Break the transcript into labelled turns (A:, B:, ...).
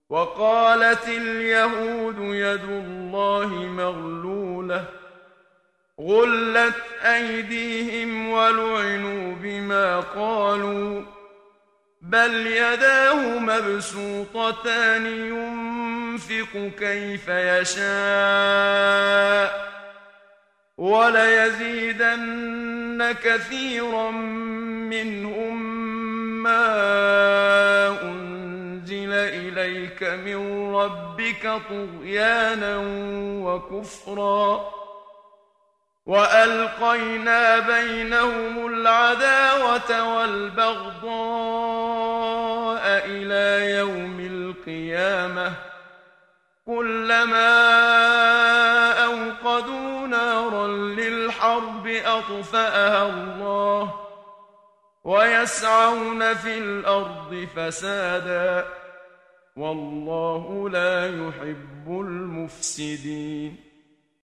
A: وقالت اليهود يد الله مغلولة غلت أيديهم ولعنوا بما قالوا بل يداه مبسوطتان ينفق كيف يشاء وليزيدن كثيرا منهم ما أنزل إليك من ربك طغيانا وكفرا وألقينا بينهم العداوة والبغضاء إلى يوم القيامة كلما أوقدوا نارا للحرب أطفأها الله ويسعون في الأرض فسادا والله لا يحب المفسدين